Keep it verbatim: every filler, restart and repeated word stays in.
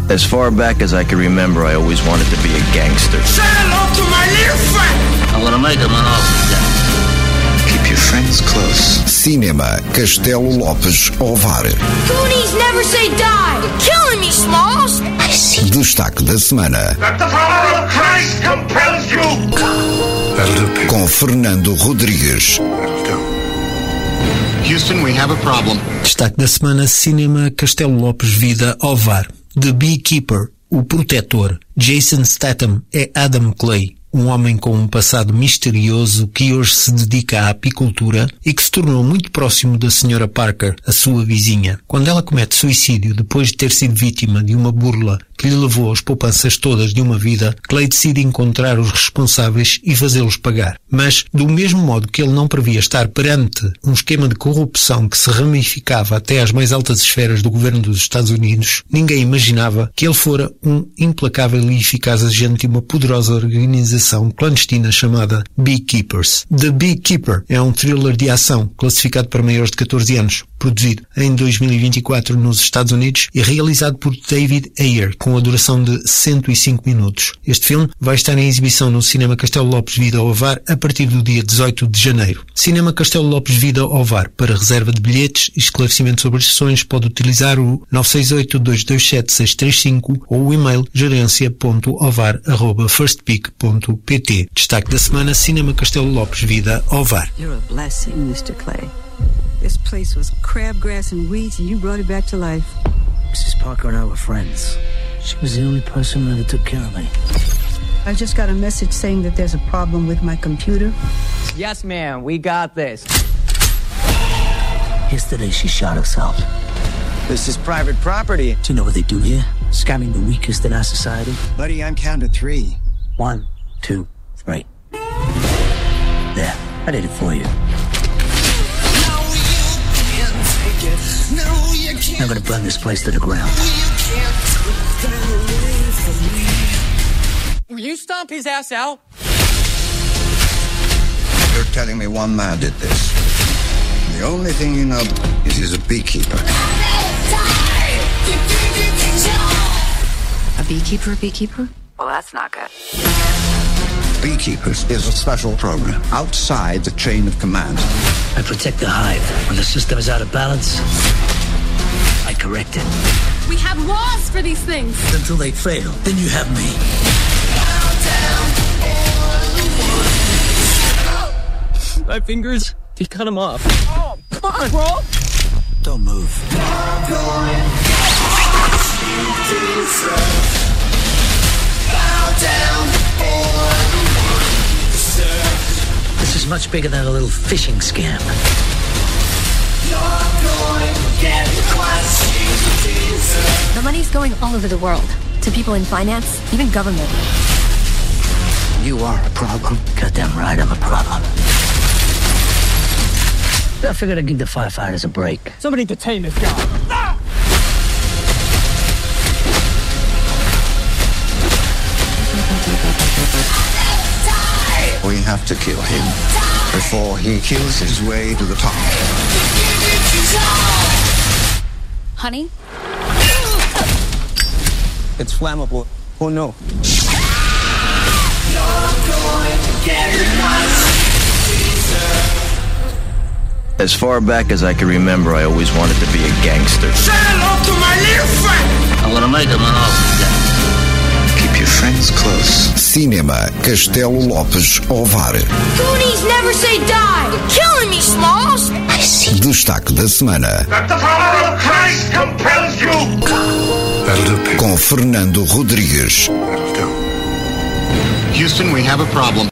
As far back as I can remember, I always wanted to be a gangster. Say hello to my little friend! I'm gonna make him an offer. Keep your friends close. Cinema Castelo Lopes Ovar. Goonies never say die! You're killing me, Smalls! I see. Destaque da semana. That the power of Christ compels you! That'll do. Com Fernando Rodrigues. That'll do. Houston, we have a problem. Destaque da semana: Cinema Castelo Lopes Vida Ovar. The Beekeeper, o protetor. Jason Statham é Adam Clay, um homem com um passado misterioso que hoje se dedica à apicultura e que se tornou muito próximo da senhora Parker, a sua vizinha. Quando ela comete suicídio depois de ter sido vítima de uma burla que lhe levou as poupanças todas de uma vida, Clay decide encontrar os responsáveis e fazê-los pagar. Mas, do mesmo modo que ele não previa estar perante um esquema de corrupção que se ramificava até às mais altas esferas do governo dos Estados Unidos, ninguém imaginava que ele fora um implacável e eficaz agente de uma poderosa organização clandestina chamada Beekeepers. The Beekeeper é um thriller de ação classificado para maiores de catorze anos, produzido em dois mil e vinte e quatro nos Estados Unidos e realizado por David Ayer, com a duração de cento e cinco minutos. Este filme vai estar em exibição no Cinema Castelo Lopes Vida Ovar a partir do dia dezoito de janeiro. Cinema Castelo Lopes Vida Ovar. Para reserva de bilhetes e esclarecimento sobre as sessões, pode utilizar o nove seis oito, dois dois sete, seis três cinco ou o e-mail gerência ponto ovar arroba first peak ponto p t. Destaque da semana: Cinema Castelo Lopes Vida Ovar. You're a blessing, mister Clay. This place was crabgrass and weeds, and you brought it back to life. Missus Parker and I were friends. She was the only person who ever took care of me. I just got a message saying that there's a problem with my computer. Yes, ma'am, we got this. Yesterday she shot herself. This is private property. Do you know what they do here? Scamming the weakest in our society. Buddy, I'm counting three. One, two, three. There, I did it for you. I'm gonna burn this place to the ground. Will you stomp his ass out? You're telling me one man did this. The only thing you know is he's a beekeeper. A beekeeper, a beekeeper? Well, that's not good. Beekeepers is a special program outside the chain of command. I protect the hive. When the system is out of balance, I correct it. We have laws for these things. Until they fail, then you have me. My fingers, he cut them off. Oh, come on, bro. Don't move. This is much bigger than a little fishing scam. The money's going all over the world. To people in finance, even government. You are a problem. Goddamn right, I'm a problem. I figured I'd give the firefighters a break. Somebody detain this guy. Ah! We have to kill him before he kills his way to the top. Honey? It's flammable. Oh no. As far back as I can remember, I always wanted to be a gangster. Say hello to my little friend! I'm gonna make him an offer. Keep your friends close. Cinema Castelo Lopes Ovar. Goonies never say die! You're killing me, Smalls! I see. Destaque da semana. That the power of Christ compels you! That'll do. Com Fernando Rodrigues. That'll do. Houston, we have a problem.